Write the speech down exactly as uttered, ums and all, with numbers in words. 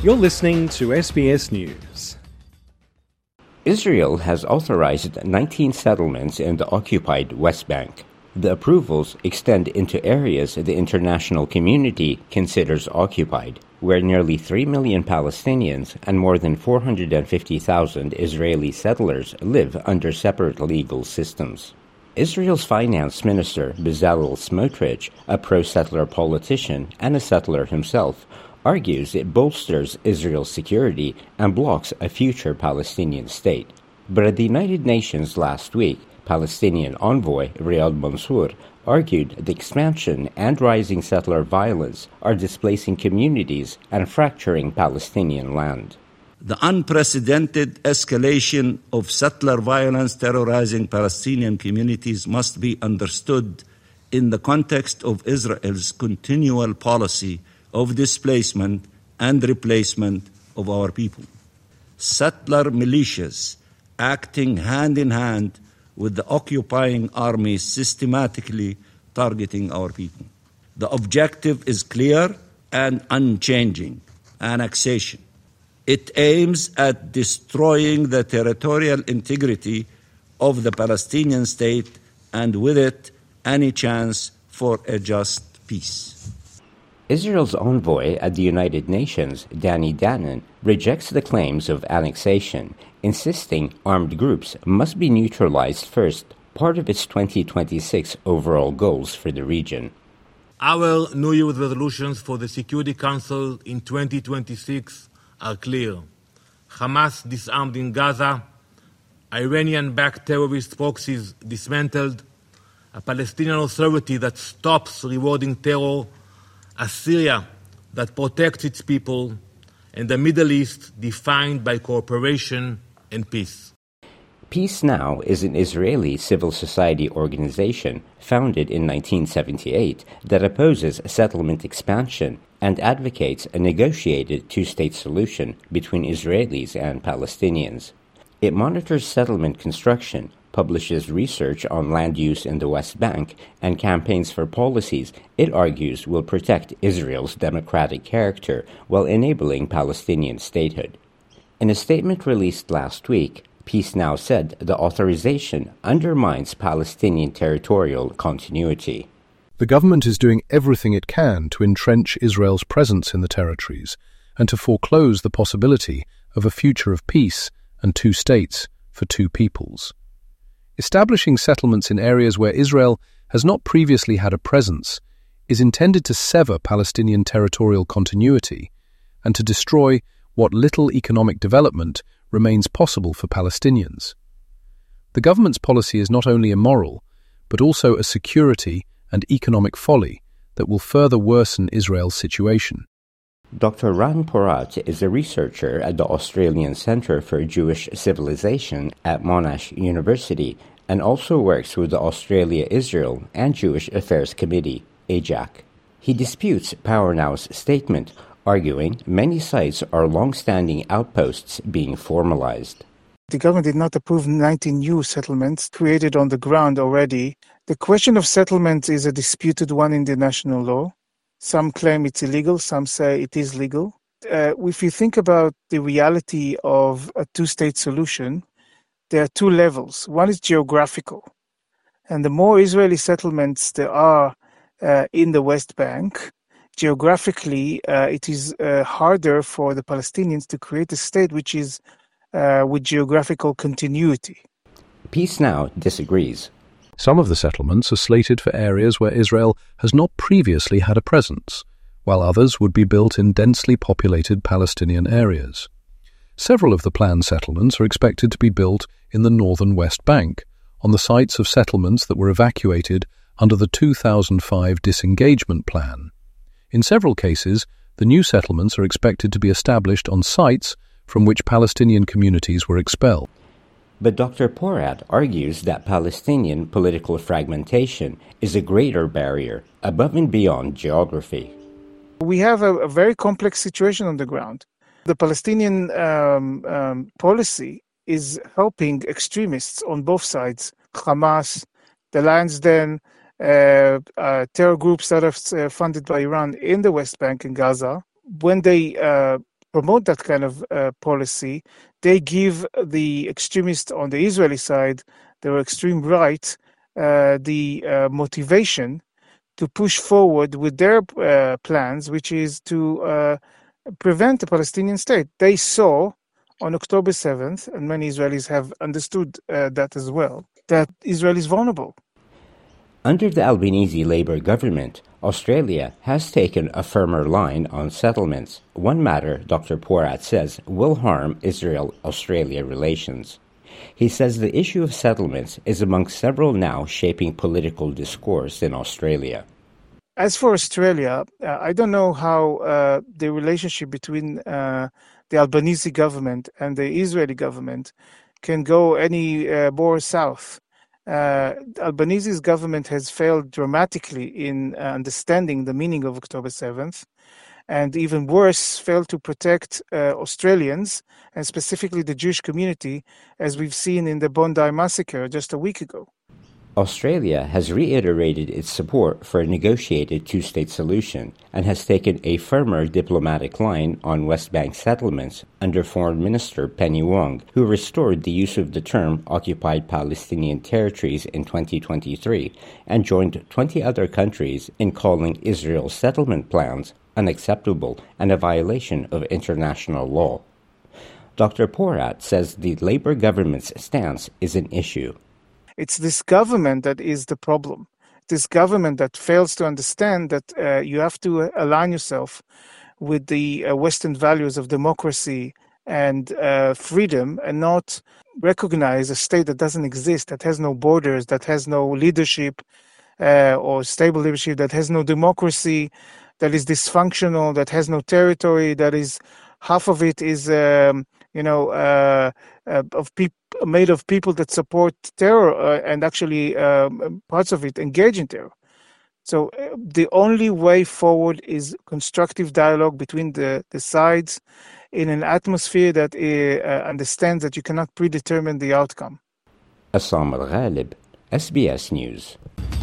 You're listening to S B S News. Israel has authorized nineteen settlements in the occupied West Bank. The approvals extend into areas the international community considers occupied, where nearly three million Palestinians and more than four hundred fifty thousand Israeli settlers live under separate legal systems. Israel's finance minister, Bezalel Smotrich, a pro-settler politician and a settler himself, argues it bolsters Israel's security and blocks a future Palestinian state. But at the United Nations last week, Palestinian envoy Riyad Mansour argued the expansion and rising settler violence are displacing communities and fracturing Palestinian land. The unprecedented escalation of settler violence terrorizing Palestinian communities must be understood in the context of Israel's continual policy of displacement and replacement of our people. Settler militias acting hand in hand with the occupying army systematically targeting our people. The objective is clear and unchanging: annexation. It aims at destroying the territorial integrity of the Palestinian state and with it any chance for a just peace. Israel's envoy at the United Nations, Danny Danon, rejects the claims of annexation, insisting armed groups must be neutralized first, part of its twenty twenty-six overall goals for the region. Our New Year's resolutions for the Security Council in twenty twenty-six are clear. Hamas disarmed in Gaza, Iranian-backed terrorist proxies dismantled, a Palestinian Authority that stops rewarding terror, a Syria that protects its people, and the Middle East defined by cooperation and peace. Peace Now is an Israeli civil society organization founded in nineteen seventy-eight that opposes settlement expansion and advocates a negotiated two-state solution between Israelis and Palestinians. It monitors settlement construction, publishes research on land use in the West Bank, and campaigns for policies it argues will protect Israel's democratic character while enabling Palestinian statehood. In a statement released last week, Peace Now said the authorization undermines Palestinian territorial continuity. The government is doing everything it can to entrench Israel's presence in the territories and to foreclose the possibility of a future of peace and two states for two peoples. Establishing settlements in areas where Israel has not previously had a presence is intended to sever Palestinian territorial continuity and to destroy what little economic development remains possible for Palestinians. The government's policy is not only immoral, but also a security and economic folly that will further worsen Israel's situation. Doctor Ran Porat is a researcher at the Australian Centre for Jewish Civilization at Monash University and also works with the Australia-Israel and Jewish Affairs Committee, A J A C. He disputes PowerNow's statement, arguing many sites are long-standing outposts being formalized. The government did not approve nineteen new settlements created on the ground already. The question of settlement is a disputed one in the national law. Some claim it's illegal, some say it is legal. Uh, if you think about the reality of a two-state solution, there are two levels. One is geographical. And the more Israeli settlements there are uh, in the West Bank, geographically, uh, it is uh, harder for the Palestinians to create a state which is uh, with geographical continuity. Peace Now disagrees. Some of the settlements are slated for areas where Israel has not previously had a presence, while others would be built in densely populated Palestinian areas. Several of the planned settlements are expected to be built in the northern West Bank, on the sites of settlements that were evacuated under the two thousand five disengagement plan. In several cases, the new settlements are expected to be established on sites from which Palestinian communities were expelled. But Doctor Porat argues that Palestinian political fragmentation is a greater barrier, above and beyond geography. We have a, a very complex situation on the ground. The Palestinian um, um, policy is helping extremists on both sides, Hamas, the Lions Den, uh, uh, terror groups that are uh, funded by Iran in the West Bank and Gaza. When they uh, promote that kind of uh, policy, they give the extremists on the Israeli side, the extreme right, uh, the uh, motivation to push forward with their uh, plans, which is to uh, prevent the Palestinian state. They saw on October seventh, and many Israelis have understood uh, that as well, that Israel is vulnerable. Under the Albanese Labour government, Australia has taken a firmer line on settlements, one matter Doctor Porat says will harm Israel-Australia relations. He says the issue of settlements is among several now shaping political discourse in Australia. As for Australia, uh, I don't know how uh, the relationship between uh, the Albanese government and the Israeli government can go any uh, more south. Uh, Albanese's government has failed dramatically in uh, understanding the meaning of October seventh, and even worse, failed to protect uh, Australians, and specifically the Jewish community, as we've seen in the Bondi massacre just a week ago. Australia has reiterated its support for a negotiated two-state solution and has taken a firmer diplomatic line on West Bank settlements under Foreign Minister Penny Wong, who restored the use of the term occupied Palestinian territories in twenty twenty-three and joined twenty other countries in calling Israel's settlement plans unacceptable and a violation of international law. Doctor Porat says the Labour government's stance is an issue. It's this government that is the problem. This government that fails to understand that uh, you have to align yourself with the uh, Western values of democracy and uh, freedom, and not recognize a state that doesn't exist, that has no borders, that has no leadership uh, or stable leadership, that has no democracy, that is dysfunctional, that has no territory, that is half of it is um, you know uh, uh, of people made of people that support terror uh, and actually um, parts of it engage in terror. So uh, the only way forward is constructive dialogue between the, the sides in an atmosphere that uh, understands that you cannot predetermine the outcome. Assam Al-Ghalib, S B S News.